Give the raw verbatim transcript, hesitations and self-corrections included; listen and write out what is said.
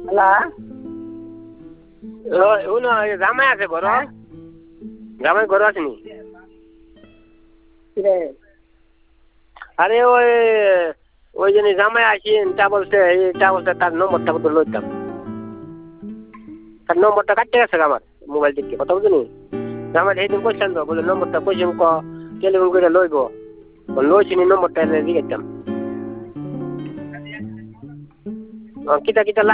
hello শুনো জামাই আছে ঘর জামাই ঘর আসেনি কিরে আরে ওই ওই জন্য জামাই আসেন তা বলছে তা বলছে তার নম্বরটা বলতে লইতাম তার নম্বরটা কাটতে গেছে আমার মোবাইল থেকে কথা বুঝলি জামাই সেইদিন কইছেন তো বলে নম্বরটা কইছেন ক টেলিফোন করে লইব লইছিনি নম্বরটা দিয়েতাম কিতা কিতা